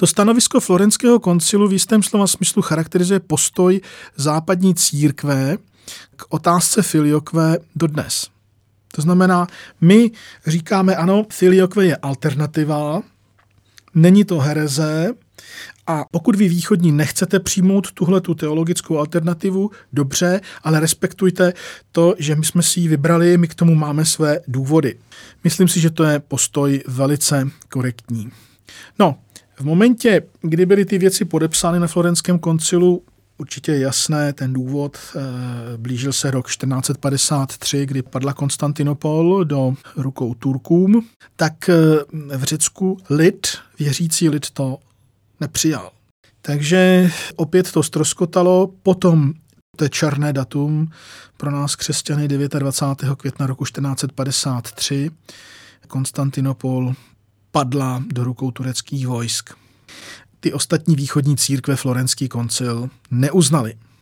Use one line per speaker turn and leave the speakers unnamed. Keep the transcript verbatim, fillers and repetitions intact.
To stanovisko Florentského koncilu v jistém slova smyslu charakterizuje postoj západní církve k otázce filioque dodnes. To znamená, my říkáme, ano, filioque je alternativa, není to hereze, a pokud vy východní nechcete přijmout tuhletu teologickou alternativu, dobře, ale respektujte to, že my jsme si ji vybrali, my k tomu máme své důvody. Myslím si, že to je postoj velice korektní. No, v momentě, kdy byly ty věci podepsány na Florentském koncilu, určitě je jasné, ten důvod, blížil se rok čtrnáct set padesát tři, kdy padla Konstantinopol do rukou Turkům, tak v Řecku lid, věřící lid to nepřijal. Takže opět to ztroskotalo, potom to je černé datum pro nás křesťany dvacátého devátého května roku čtrnáct set padesát tři. Konstantinopol padla do rukou tureckých vojsk. Ty ostatní východní církve Florentský koncil neuznali.